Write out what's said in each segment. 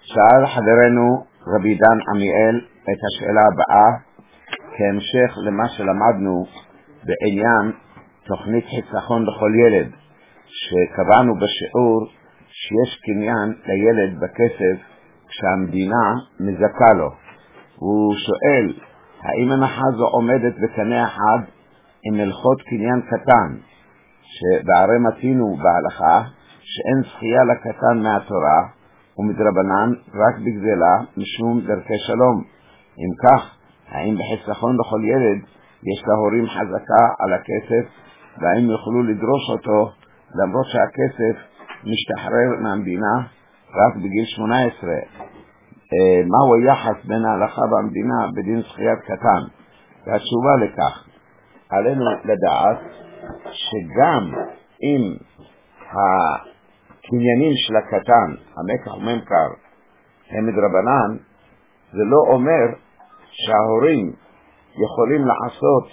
שאל חברנו רבי דן עמיאל את השאלה הבאה כהמשך למה שלמדנו בעניין תוכנית חיסכון לכל ילד, שקבענו בשיעור שיש קניין לילד בכסף כשהמדינה מזכה לו. הוא שואל האם הנחה זו עומדת בקנה אחד עם הלכות קניין קטן, שבערי מתינו בהלכה שאין זכייה לקטן מהתורה ומדרבנן רק בגזלה משום דרכי שלום. אם כך, האם בחיסכון לכל ילד יש להורים חזקה על הכסף, והאם יוכלו לדרוש אותו למרות שהכסף משתחרר מהמדינה רק בגיל 18? מהו היחס בין ההלכה והמדינה בדין זכיית קטן? והתשובה לכך, עלינו לדעת שגם אם הקניינים של הקטן, המקח וממכר, הם מדרבנן, זה לא אומר שההורים יכולים לעשות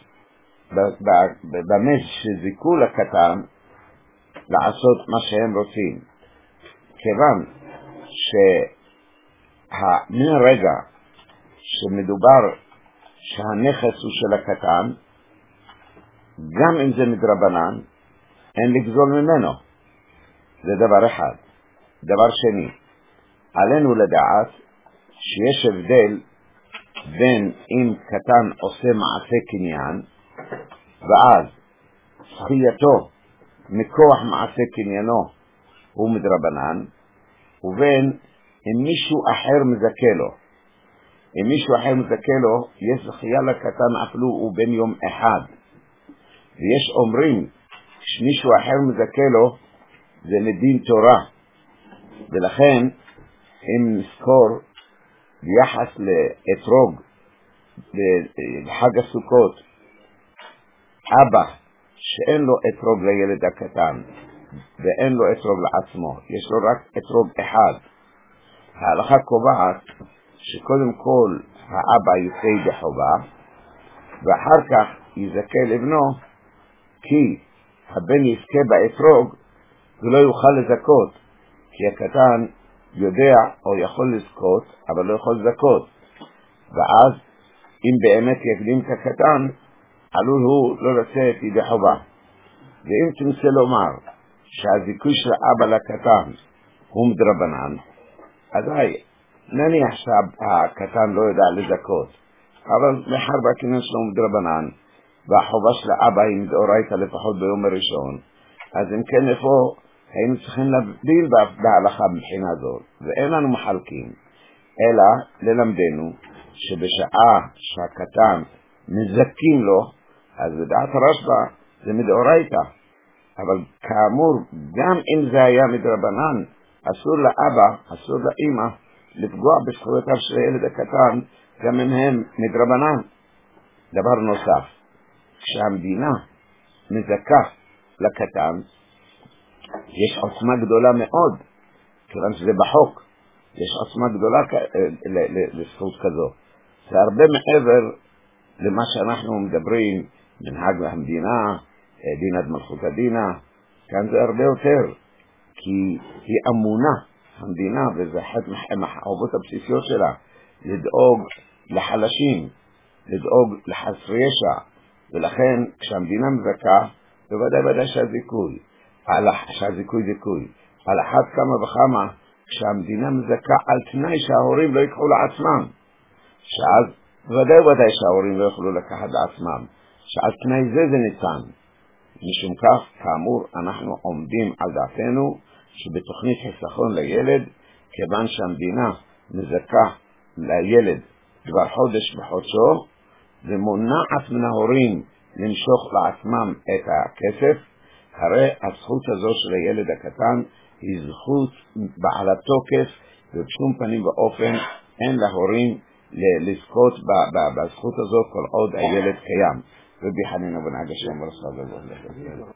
במש שזיקו לקטן לעשות מה שהם רוצים, כיוון שמן רגע שמדובר שהנכס הוא של הקטן, גם אם זה מדרבנן אין לגזול ממנו. זה דבר אחד. דבר שני, עלינו לדעת שיש הבדל בין אם קטן עושה מעשה קניין ואז זכייתו מכוח מעשה קניינו הוא מדרבנן, ובין אם מישהו אחר מזכה לו. אם מישהו אחר מזכה לו, יש זכייה לקטן אפילו הוא בן יום אחד, ויש אומרים שמישהו אחר מזכה לו זה מדין תורה. ולכן אם נזכור ביחס לאתרוג בחג הסוכות, אבא שאין לו אתרוג לילד הקטן ואין לו אתרוג לעצמו, יש לו רק אתרוג אחד, ההלכה קובעת שקודם כל האבא יצא ידי חובה ואחר כך יזכה לבנו, כי הבן יזכה באתרוג ולא יוכל לזכות, כי הקטן יודע או יכול לזכות אבל לא יכול לזכות, ואז אם באמת יקדים את הקטן עלול הוא לא לצאת ידי חובה. ואם תנסה לומר שהזיכוי של האבא לקטן הוא מדרבנן, אז נניח שהקטן לא יודע לזכות, אבל מחר בקניין שלו מדרבנן והחובה של האבא היא מדאורייתא לפחות ביום הראשון, אז אם כן איפה היינו צריכים להבדיל בהלכה מבחינה זאת? ואין לנו מחלקים אלא ללמדנו שבשעה שהקטן מזכים לו, אז בדעת הרשב"א זה מדאורייתא, אבל כאמור גם אם זה היה מדרבנן, אסור לאבא, אסור לאמא לפגוע בזכויותיו של הילד הקטן גם אם הם מדרבנן. דבר נוסף, כשהמדינה מזכה לקטן יש עוצמה גדולה מאוד, כיוון שזה בחוק, יש עוצמה גדולה לזכות כזו. זה הרבה מעבר למה שאנחנו מדברים מנהג המדינה, דין עד מלכות הדינה. כאן זה הרבה יותר, כי היא אמונה המדינה, וזה אחת מהחובות הבסיסיות שלה, לדאוג לחלשים, לדאוג לחסרי ישע. ולכן כשהמדינה מזכה, בוודאי שהזיכוי זיכוי. על אחת כמה וכמה כשהמדינה מזכה על תנאי שההורים לא יקחו לעצמם, שאז בוודאי שההורים לא יכולו לקחת לעצמם, שעל תנאי זה ניתן. משום כך, כאמור, אנחנו עומדים על דעתנו שבתוכנית חיסכון לילד, כיוון שהמדינה מזכה לילד דבר חודש בחודשו, ומונעת מן ההורים למשוך לעצמם את הכסף, הרי הזכות הזו של הילד הקטן היא זכות בעלת תוקף, ובשום פנים ואופן אין להורים לזכות בזכות הזו כל עוד הילד קיים. רבי חנינא בן עגשם ורס"ג.